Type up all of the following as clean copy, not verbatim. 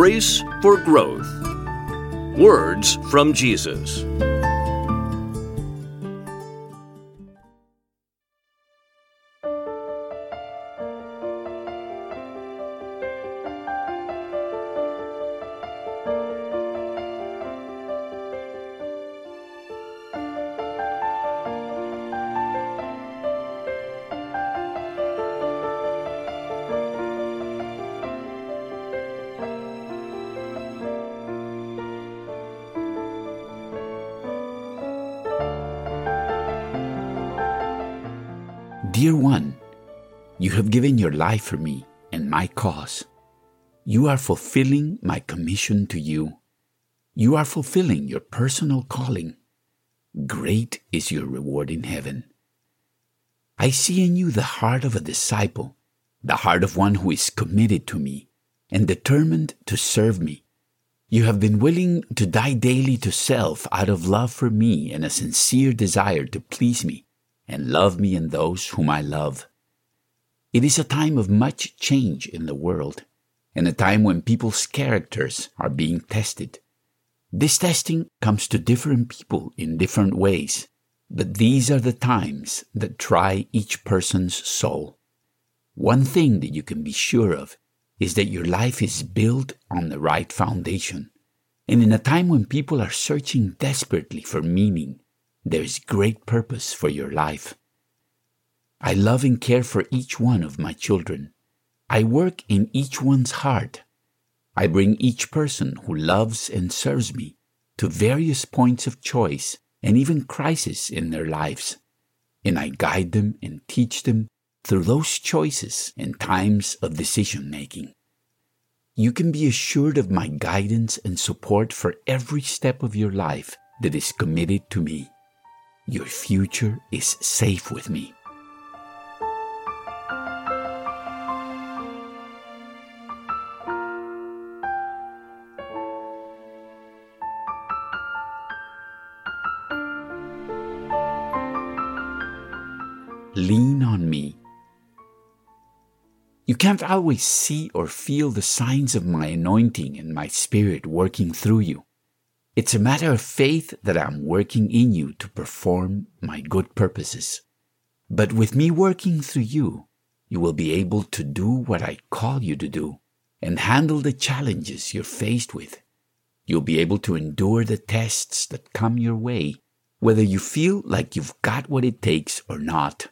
Stories for Growth. Words from Jesus. Dear one, you have given your life for me and my cause. You are fulfilling my commission to you. You are fulfilling your personal calling. Great is your reward in heaven. I see in you the heart of a disciple, the heart of one who is committed to me and determined to serve me. You have been willing to die daily to self out of love for me and a sincere desire to please me and love me and those whom I love. It is a time of much change in the world, and a time when people's characters are being tested. This testing comes to different people in different ways, but these are the times that try each person's soul. One thing that you can be sure of is that your life is built on the right foundation, and in a time when people are searching desperately for meaning, there is great purpose for your life. I love and care for each one of my children. I work in each one's heart. I bring each person who loves and serves me to various points of choice and even crisis in their lives, and I guide them and teach them through those choices and times of decision-making. You can be assured of my guidance and support for every step of your life that is committed to me. Your future is safe with me. Lean on me. You can't always see or feel the signs of my anointing and my spirit working through you. It's a matter of faith that I'm working in you to perform my good purposes. But with me working through you, you will be able to do what I call you to do and handle the challenges you're faced with. You'll be able to endure the tests that come your way, whether you feel like you've got what it takes or not.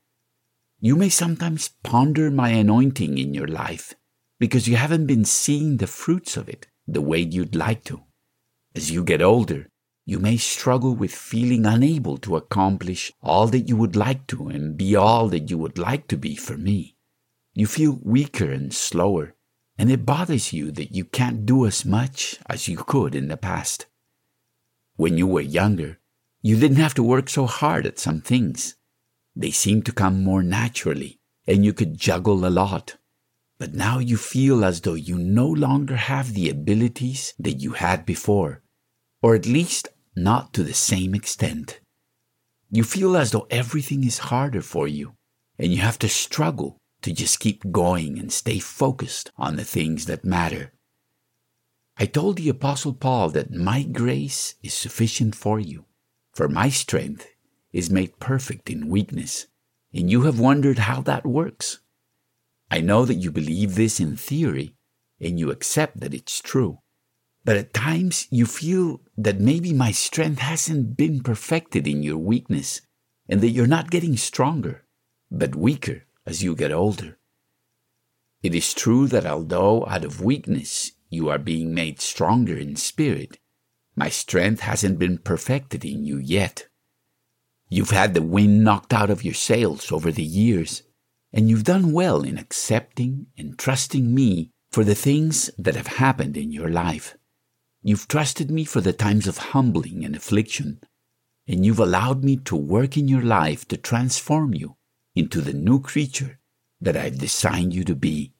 You may sometimes ponder my anointing in your life because you haven't been seeing the fruits of it the way you'd like to. As you get older, you may struggle with feeling unable to accomplish all that you would like to and be all that you would like to be for me. You feel weaker and slower, and it bothers you that you can't do as much as you could in the past. When you were younger, you didn't have to work so hard at some things. They seemed to come more naturally, and you could juggle a lot. But now you feel as though you no longer have the abilities that you had before, or at least not to the same extent. You feel as though everything is harder for you, and you have to struggle to just keep going and stay focused on the things that matter. I told the Apostle Paul that my grace is sufficient for you, for my strength is made perfect in weakness, and you have wondered how that works. I know that you believe this in theory, and you accept that it's true. But at times you feel that maybe my strength hasn't been perfected in your weakness, and that you're not getting stronger, but weaker as you get older. It is true that although out of weakness you are being made stronger in spirit, my strength hasn't been perfected in you yet. You've had the wind knocked out of your sails over the years, and you've done well in accepting and trusting me for the things that have happened in your life. You've trusted me for the times of humbling and affliction, and you've allowed me to work in your life to transform you into the new creature that I've designed you to be.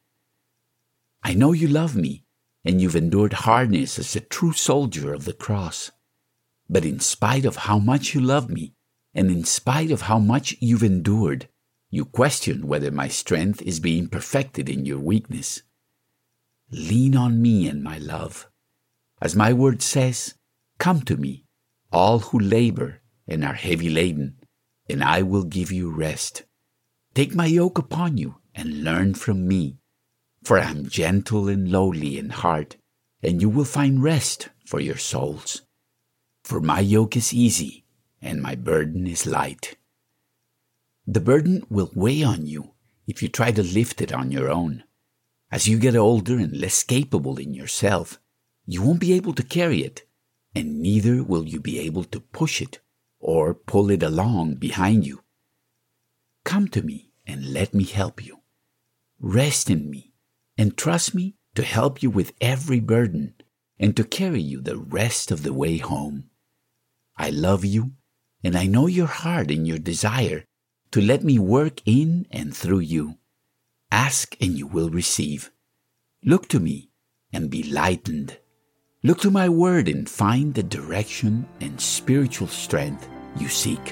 I know you love me, and you've endured hardness as a true soldier of the cross. But in spite of how much you love me, and in spite of how much you've endured, you question whether my strength is being perfected in your weakness. lean on me and my love. As my word says, come to me, all who labor and are heavy laden, and I will give you rest. Take my yoke upon you and learn from me, for I am gentle and lowly in heart, and you will find rest for your souls. For my yoke is easy and my burden is light. The burden will weigh on you if you try to lift it on your own. As you get older and less capable in yourself, you won't be able to carry it, and neither will you be able to push it or pull it along behind you. Come to me and let me help you. Rest in me and trust me to help you with every burden and to carry you the rest of the way home. I love you, and I know your heart and your desire to let me work in and through you. Ask and you will receive. Look to me and be lightened. Look to my word and find the direction and spiritual strength you seek.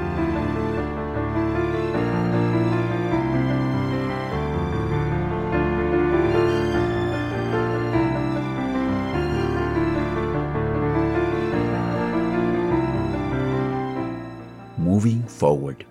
Moving forward.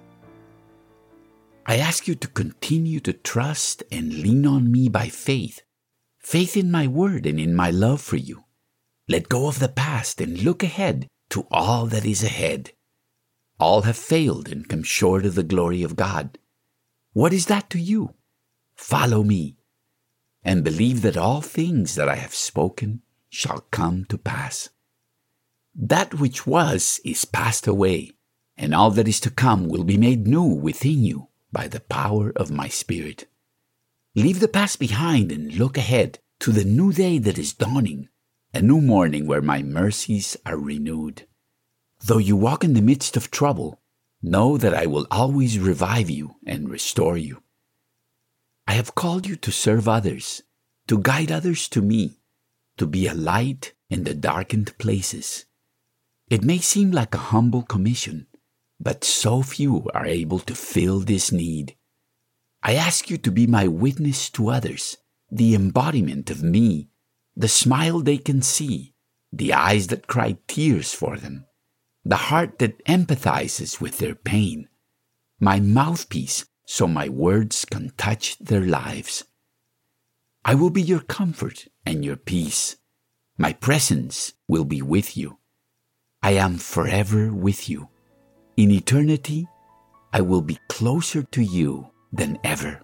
I ask you to continue to trust and lean on me by faith. Faith in my word and in my love for you. Let go of the past and look ahead to all that is ahead. All have failed and come short of the glory of God. What is that to you? Follow me and believe that all things that I have spoken shall come to pass. That which was is passed away, and all that is to come will be made new within you by the power of my Spirit. Leave the past behind and look ahead to the new day that is dawning, a new morning where my mercies are renewed. Though you walk in the midst of trouble, know that I will always revive you and restore you. I have called you to serve others, to guide others to me, to be a light in the darkened places. It may seem like a humble commission, but so few are able to fill this need. I ask you to be my witness to others, the embodiment of me, the smile they can see, the eyes that cry tears for them, the heart that empathizes with their pain, my mouthpiece so my words can touch their lives. I will be your comfort and your peace. My presence will be with you. I am forever with you. In eternity, I will be closer to you than ever.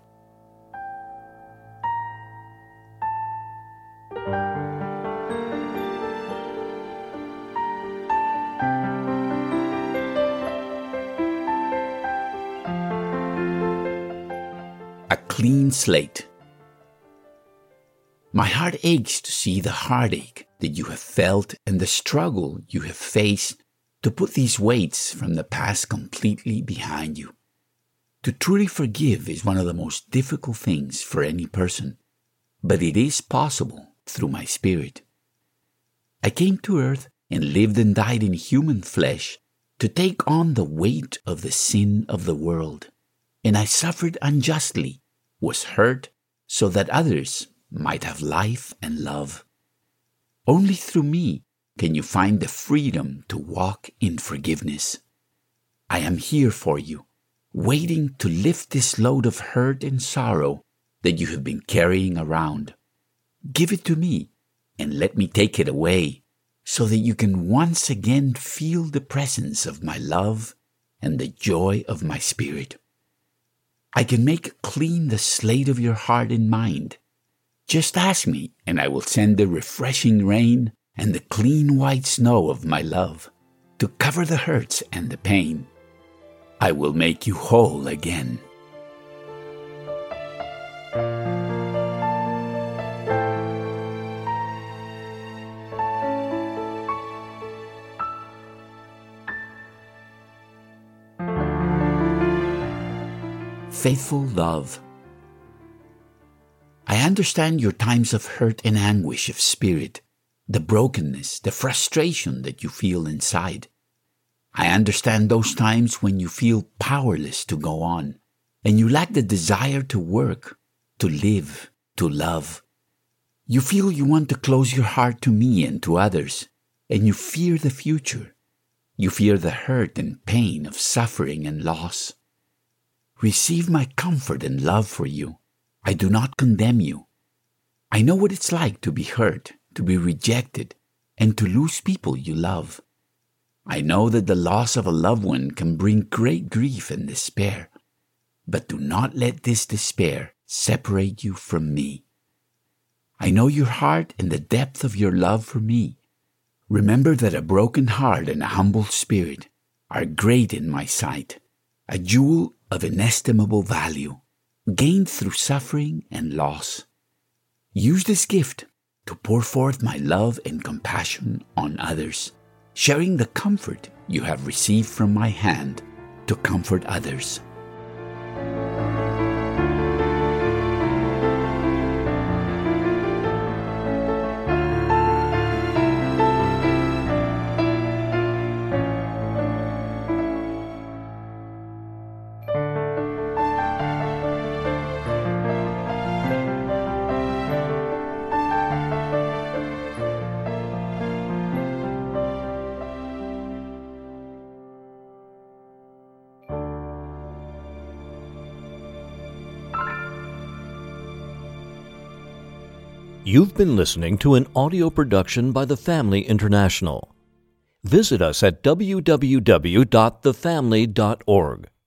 A clean slate. My heart aches to see the heartache that you have felt and the struggle you have faced to put these weights from the past completely behind you. To truly forgive is one of the most difficult things for any person, but it is possible through my Spirit. I came to earth and lived and died in human flesh to take on the weight of the sin of the world, and I suffered unjustly, was hurt so that others might have life and love. Only through me can you find the freedom to walk in forgiveness. I am here for you, waiting to lift this load of hurt and sorrow that you have been carrying around. Give it to me and let me take it away so that you can once again feel the presence of my love and the joy of my Spirit. I can make clean the slate of your heart and mind. Just ask me and I will send the refreshing rain and the clean white snow of my love to cover the hurts and the pain. I will make you whole again. Faithful love. I understand your times of hurt and anguish of spirit, the brokenness, the frustration that you feel inside. I understand those times when you feel powerless to go on, and you lack the desire to work, to live, to love. You feel you want to close your heart to me and to others, and you fear the future. You fear the hurt and pain of suffering and loss. Receive my comfort and love for you. I do not condemn you. I know what it's like to be hurt, to be rejected, and to lose people you love. I know that the loss of a loved one can bring great grief and despair. But do not let this despair separate you from me. I know your heart and the depth of your love for me. Remember that a broken heart and a humble spirit are great in my sight, a jewel of inestimable value, gained through suffering and loss. Use this gift to pour forth my love and compassion on others, sharing the comfort you have received from my hand to comfort others. You've been listening to an audio production by The Family International. Visit us at www.thefamily.org.